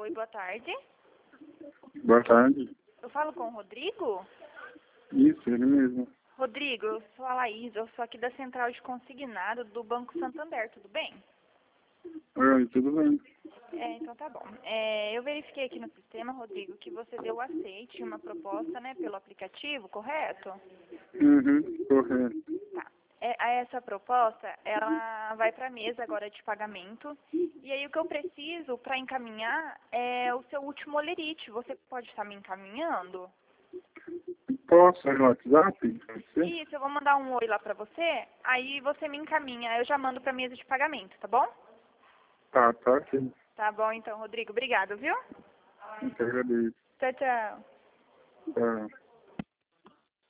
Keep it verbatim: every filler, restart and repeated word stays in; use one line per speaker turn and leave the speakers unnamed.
Oi, boa tarde.
Boa tarde.
Eu falo com o Rodrigo?
Isso, ele mesmo.
Rodrigo, eu sou a Laís, eu sou aqui da Central de Consignado do Banco Santander, tudo bem?
Oi, tudo bem?
É, então tá bom. É, eu verifiquei aqui no sistema, Rodrigo, que você deu aceite em uma proposta, né, pelo aplicativo, correto?
Uhum, correto.
Tá. É, a essa proposta, ela vai para a mesa agora de pagamento. E aí o que eu preciso para encaminhar é o seu último olerite. Você pode estar me encaminhando?
Posso ir no WhatsApp? Pode ser?
Isso, eu vou mandar um oi lá para você, aí você me encaminha. Eu já mando para a mesa de pagamento, tá bom?
Tá, tá aqui.
Tá bom então, Rodrigo. Obrigado, viu?
Eu que agradeço.
Tchau, tchau.
Tá.